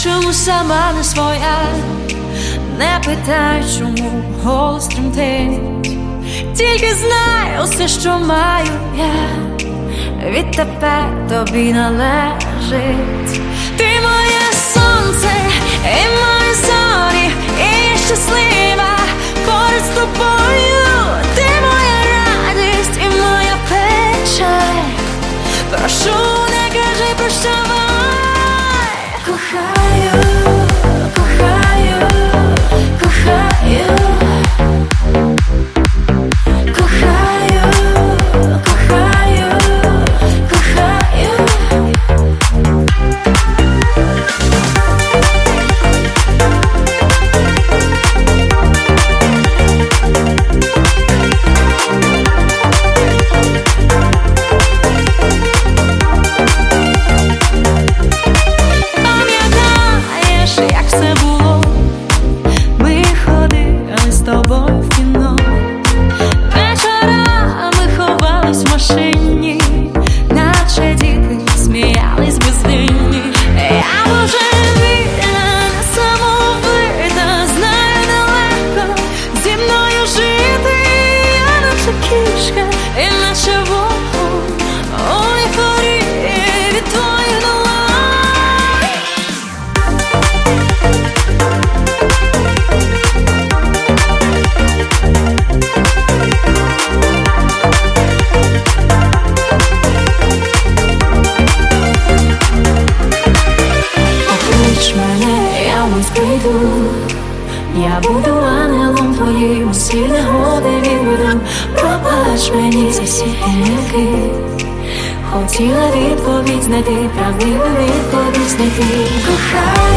чому сама не своя, не питай, чому голос тремтить. Тільки знай, усе, що маю я, відтепер тобі належить. Ти моє сонце і мої зорі, і я щаслива поряд з тобою. Ти моя радість і моя печаль. Прошу, не кажи прощавай. Кохаю, кохаю, кохаю. Я буду ангелом твоїм, усі негоди відведу. Пробач мені за всі гріхи. Хотіла відповідь знайти, правдиву відповідь знайти. Кохай.